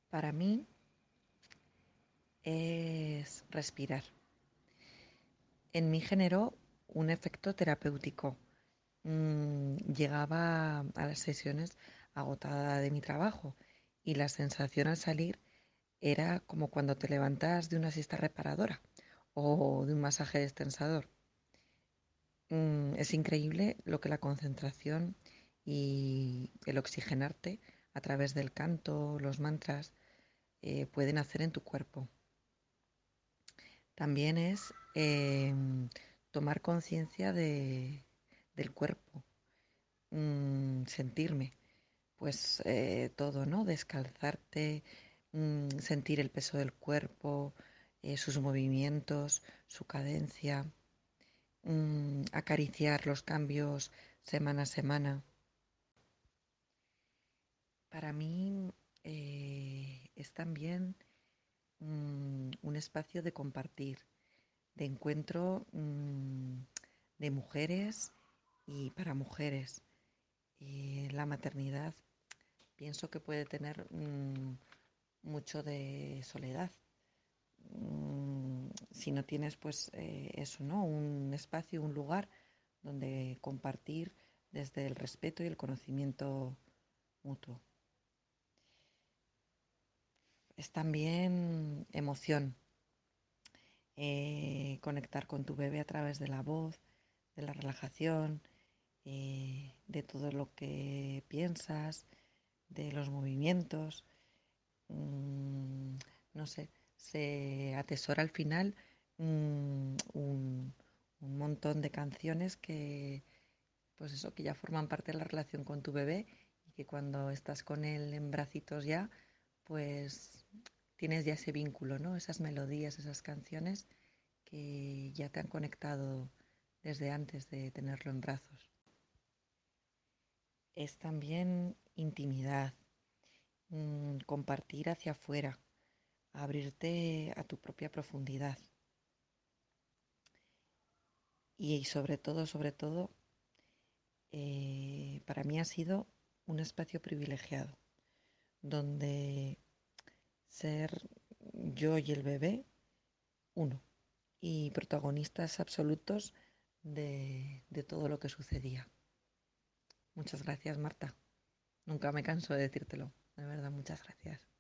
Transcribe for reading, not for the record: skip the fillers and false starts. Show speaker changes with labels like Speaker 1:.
Speaker 1: Para mí es respirar. En mí generó un efecto terapéutico. Llegaba a las sesiones agotada de mi trabajo y la sensación al salir era como cuando te levantas de una siesta reparadora o de un masaje destensador. Es increíble lo que la concentración y el oxigenarte a través del canto, los mantras, pueden hacer en tu cuerpo. También es tomar conciencia del cuerpo, sentirme, pues todo, ¿no? Descalzarte, sentir el peso del cuerpo, sus movimientos, su cadencia, acariciar los cambios semana a semana. Para mí es también un espacio de compartir, de encuentro de mujeres y para mujeres. La maternidad pienso que puede tener mucho de soledad. Si no tienes pues eso, ¿no? Un espacio, un lugar donde compartir desde el respeto y el conocimiento mutuo. Es también emoción, conectar con tu bebé a través de la voz, de la relajación, de todo lo que piensas, de los movimientos. mm, no sé, se atesora al final un montón de canciones que, pues eso, que ya forman parte de la relación con tu bebé y que cuando estás con él en bracitos ya, pues tienes ya ese vínculo, ¿no? Esas melodías, esas canciones que ya te han conectado desde antes de tenerlo en brazos. Es también intimidad, compartir hacia afuera, abrirte a tu propia profundidad y sobre todo, para mí ha sido un espacio privilegiado donde ser yo y el bebé uno y protagonistas absolutos de todo lo que sucedía. Muchas gracias, Marta. Nunca me canso de decírtelo. De verdad, muchas gracias.